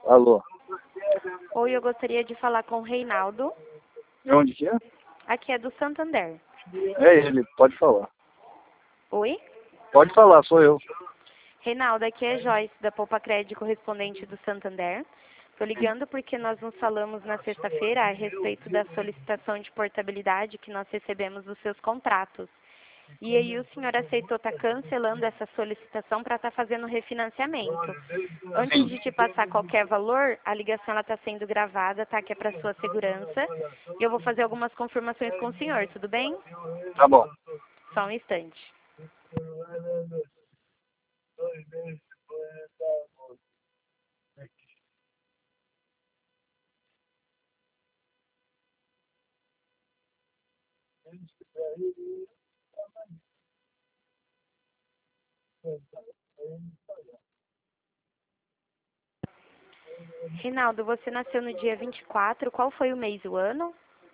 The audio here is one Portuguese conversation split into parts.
Alô. Oi, eu gostaria de falar com o Reinaldo. De onde que é? Aqui é do Santander. É ele, pode falar. Oi? Pode falar, sou eu. Reinaldo, aqui é Joyce, da Poupa Crédito, correspondente do Santander. Estou ligando porque nós nos falamos na sexta-feira a respeito da solicitação de portabilidade que nós recebemos dos seus contratos. E aí o senhor aceitou estar cancelando essa solicitação para estar fazendo refinanciamento. Antes de te passar qualquer valor, a ligação está sendo gravada, tá? Que é para sua segurança. E eu vou fazer algumas confirmações com o senhor, tudo bem? Tá bom. Só um instante. Reinaldo, você nasceu no dia 24, qual foi o mês e o ano?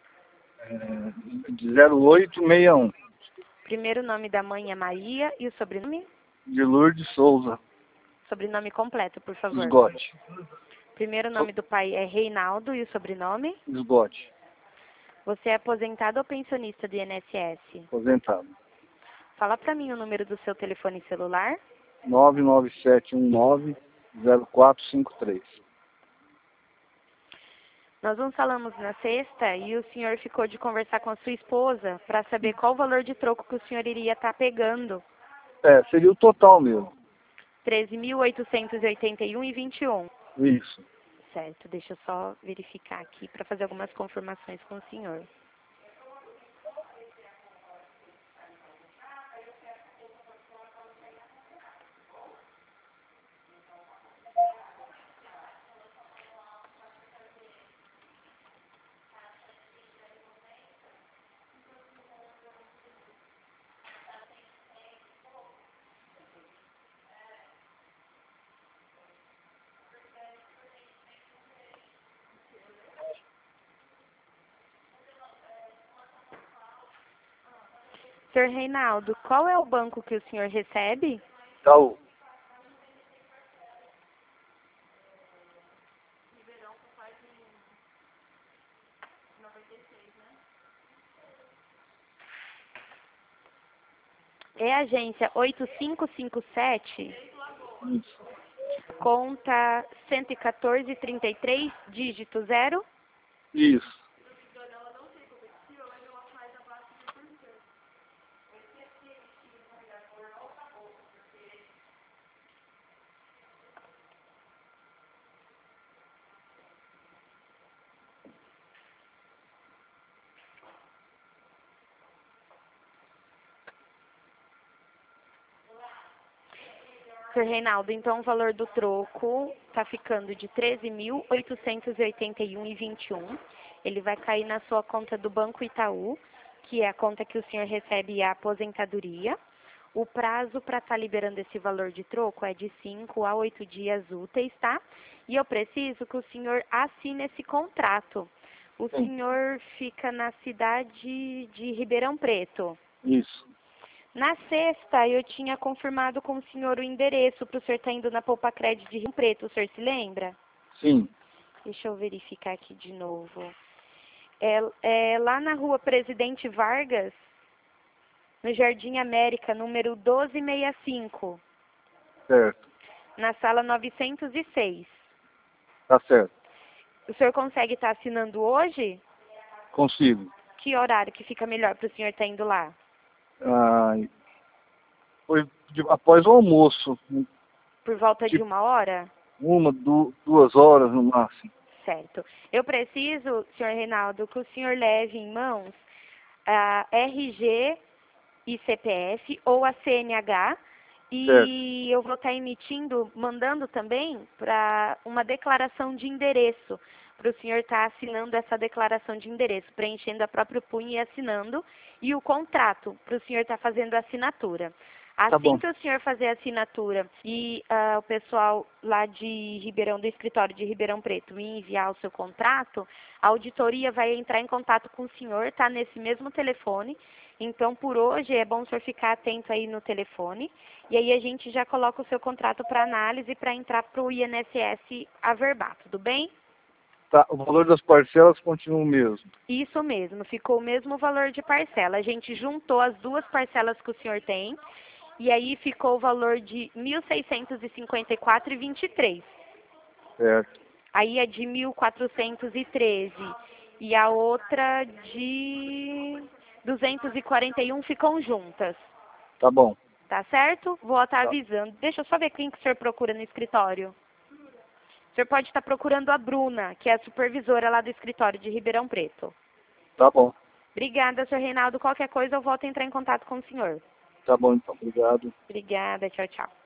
De 0861, Primeiro nome da mãe é Maria e o sobrenome? de Lourdes Souza, Sobrenome completo, por favor. Esgote. Primeiro nome do pai é Reinaldo e o sobrenome? Esgote. Você é aposentado ou pensionista do INSS? Aposentado. Fala para mim o número do seu telefone celular. 997190453. Nós nos falamos na sexta e o senhor ficou de conversar com a sua esposa para saber qual o valor de troco que o senhor iria estar pegando. Seria o total mesmo. 13.881,21. Isso. Certo, deixa eu só verificar aqui para fazer algumas confirmações com o senhor. Senhor Reinaldo, qual é o banco que o senhor recebe? Itaú. É a agência 8557, Isso. conta 11433, dígito 0. Isso. Senhor Reinaldo, então o valor do troco está ficando de 13.881,21. Ele vai cair na sua conta do Banco Itaú, que é a conta que o senhor recebe a aposentadoria. O prazo para estar liberando esse valor de troco é de 5 a 8 dias úteis, tá? E eu preciso que o senhor assine esse contrato. O Sim. senhor fica na cidade de Ribeirão Preto. Isso. Na sexta, eu tinha confirmado com o senhor o endereço para o senhor estar indo na Poupa Crédito de Rio Preto. O senhor se lembra? Sim. Deixa eu verificar aqui de novo. É lá na rua Presidente Vargas, no Jardim América, número 1265, Certo. na sala 906. Tá certo. O senhor consegue estar assinando hoje? Consigo. Que horário que fica melhor para o senhor estar indo lá? Foi após o almoço. Por volta de Tipo, 1 hora? 2 horas no máximo. Certo. Eu preciso, senhor Reinaldo, que o senhor leve em mãos a RG e CPF ou a CNH e eu vou estar mandando também para uma declaração de endereço, para o senhor estar assinando essa declaração de endereço, preenchendo a própria punha e assinando, e o contrato, para o senhor estar fazendo a assinatura. Tá Assim bom. que o senhor fazer a assinatura e o pessoal lá de Ribeirão, do escritório de Ribeirão Preto, me enviar o seu contrato, a auditoria vai entrar em contato com o senhor, tá? Nesse mesmo telefone. Então, por hoje, é bom o senhor ficar atento aí no telefone. E aí a gente já coloca o seu contrato para análise para entrar para o INSS averbar, tudo bem? Tá, o valor das parcelas continua o mesmo. Isso mesmo, ficou o mesmo valor de parcela. A gente juntou as duas parcelas que o senhor tem e aí ficou o valor de R$ 1.654,23. Certo. Aí a de 1.413 e a outra de 241 ficam juntas. Tá bom. Tá certo? Vou estar Tá, avisando. Deixa eu só ver quem que o senhor procura no escritório. O senhor pode estar procurando a Bruna, que é a supervisora lá do escritório de Ribeirão Preto. tá bom. Obrigada, senhor Reinaldo. Qualquer coisa eu volto a entrar em contato com o senhor. Tá bom, então. Obrigado. Obrigada. Tchau, tchau.